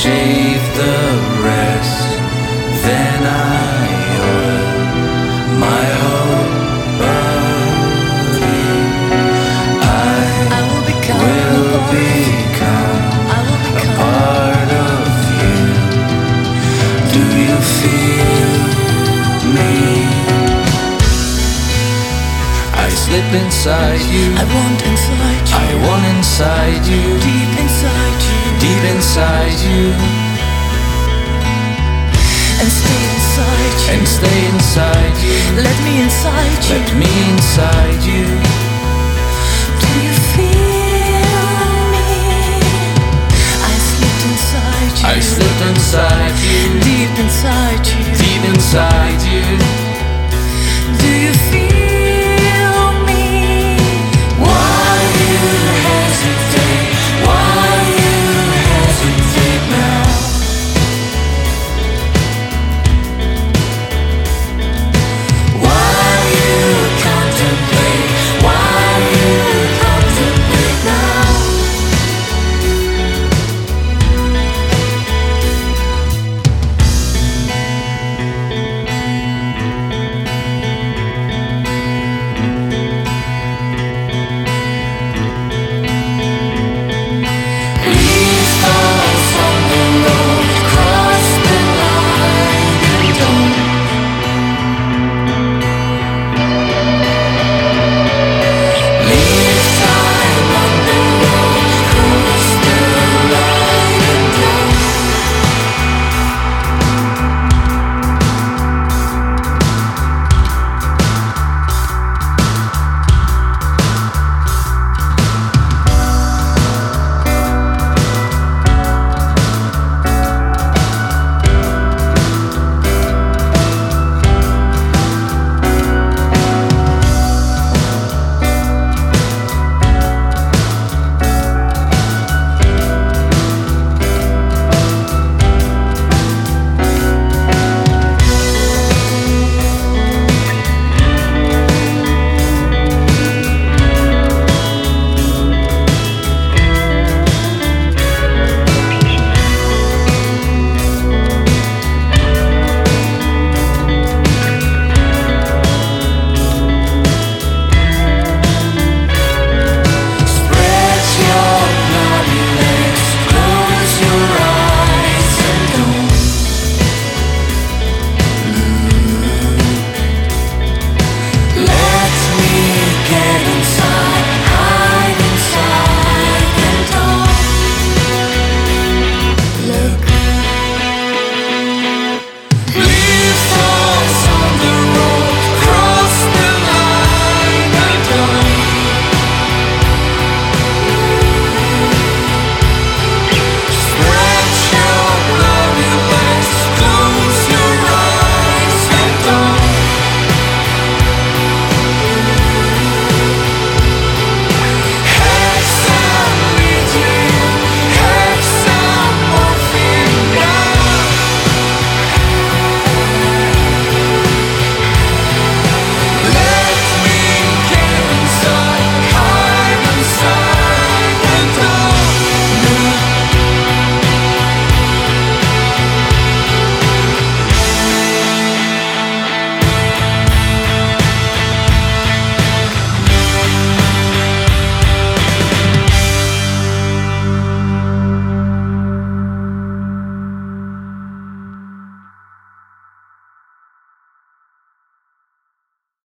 save the rest. Then I oil my whole body. I will become a part of you. Do you feel me? I slip inside you. I want inside you. I want inside you. Deep inside you. Deep inside you. And stay inside you. And stay inside you. Let me inside you. Let me inside you.